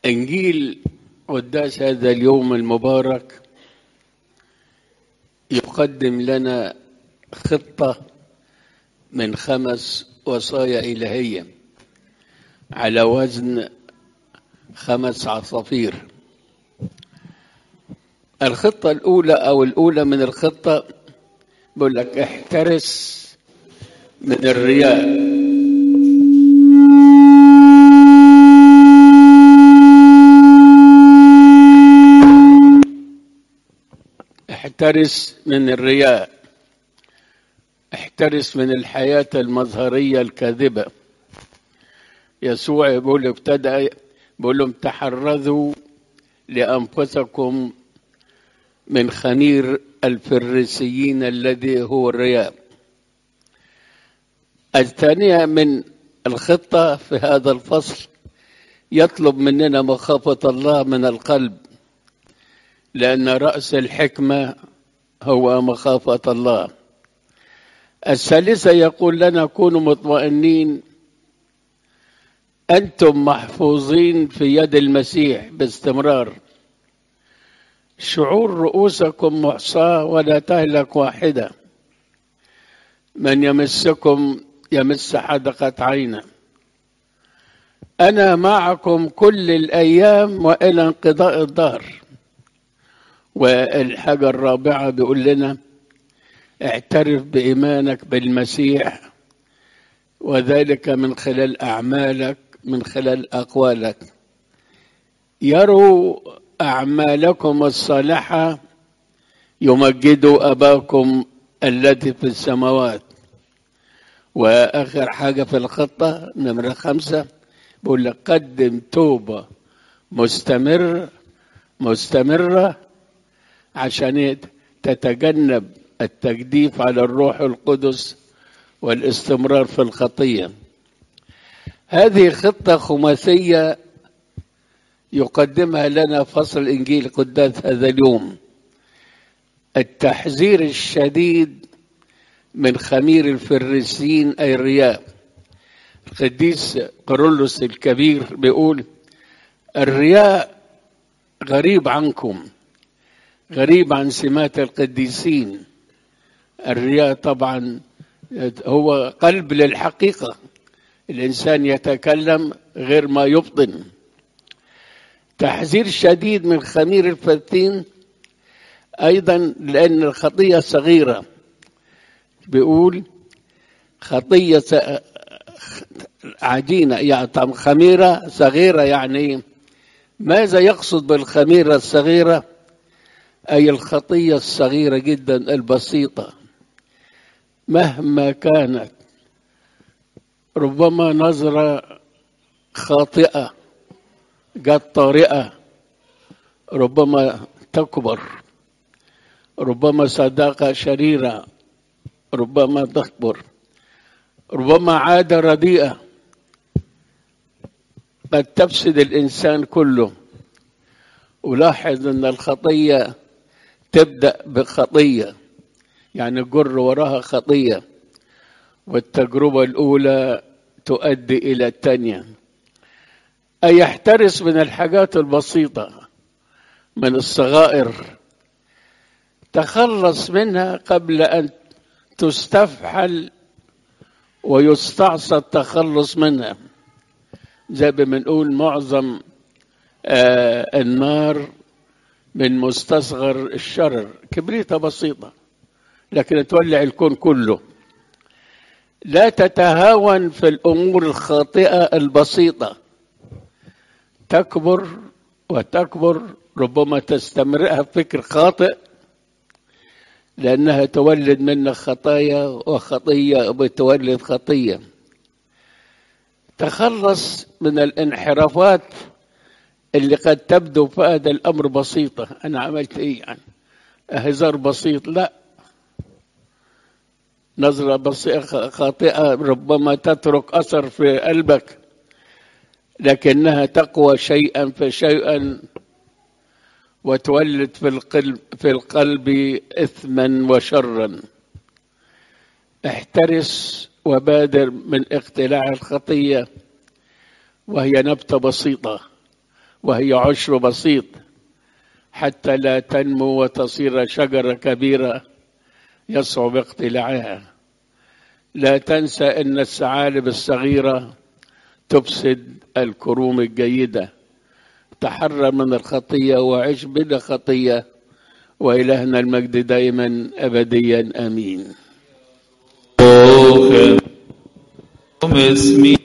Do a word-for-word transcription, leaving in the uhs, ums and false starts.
إنجيل قداس هذا اليوم المبارك يقدم لنا خطة من خمس وصايا إلهية على وزن خمس عصافير. الخطة الأولى أو الأولى من الخطة بقول لك احترس من الرياء. احترس من الرياء، احترس من الحياة المظهرية الكاذبة. يسوع يقول ابتدأ بيقول لهم تحرزوا لأنفسكم من خمير الفريسيين الذي هو الرياء. الثانية من الخطة في هذا الفصل يطلب مننا مخافة الله من القلب، لأن رأس الحكمة هو مخافة الله. الثالثة يقول لنا كونوا مطمئنين، أنتم محفوظين في يد المسيح باستمرار. شعور رؤوسكم محصاة ولا تهلك واحدة، من يمسكم يمس حدقة عينه. أنا معكم كل الأيام وإلى انقضاء الدهر. والحاجة الرابعة بيقول لنا اعترف بإيمانك بالمسيح، وذلك من خلال أعمالك، من خلال أقوالك. يروا أعمالكم الصالحة يمجدوا أباكم الذي في السماوات. وآخر حاجة في الخطة نمرة خمسة بقول لك قدم توبة مستمر مستمرة عشان تتجنب التجديف على الروح القدس والاستمرار في الخطية. هذه خطة خماسية يقدمها لنا فصل إنجيل قداس هذا اليوم. التحذير الشديد من خمير الفريسيين أي الرياء. القديس قرولوس الكبير بيقول الرياء غريب عنكم، غريب عن سمات القديسين. الرياء طبعا هو قلب للحقيقة، الإنسان يتكلم غير ما يبطن. تحذير شديد من خمير الفريسيين أيضا لأن الخطية صغيرة. بيقول خطية عجينة يعني خميرة صغيرة. يعني ماذا يقصد بالخميرة الصغيرة؟ أي الخطية الصغيرة جدا البسيطة مهما كانت، ربما نظرة خاطئة جت طارئة ربما تكبر، ربما صداقة شريرة ربما تكبر، ربما عادة رديئة قد تفسد الإنسان كله. ولاحظ أن الخطية تبدأ بخطية، يعني جر وراها خطية، والتجربة الأولى تؤدي إلى الثانية. أي يحترس من الحاجات البسيطة، من الصغائر، تخلص منها قبل أن تستفحل ويستعصى التخلص منها. زي ما بنقول معظم آه النار من مستصغر الشرر. كبريتة بسيطة لكن تولع الكون كله. لا تتهاون في الأمور الخاطئة البسيطة، تكبر وتكبر، ربما تستمرها فكر خاطئ لأنها تولد منك خطايا، وخطية بتولد خطية. تخلص من الانحرافات اللي قد تبدو في هذا الأمر بسيطة. أنا عملت إيه يعني؟ هزار بسيط، لا، نظرة بسيطة خاطئة ربما تترك أثر في قلبك، لكنها تقوى شيئا فشيئا وتولد في القلب في القلب إثما وشرا. احترس وبادر من اقتلاع الخطية، وهي نبتة بسيطة وهي عشر بسيط حتى لا تنمو وتصير شجرة كبيرة يصعب اقتلاعها. لا تنسى أن الثعالب الصغيرة تفسد الكروم الجيدة. تحرر من الخطية وعيش بلا خطية، وإلهنا المجد دائما أبديا آمين.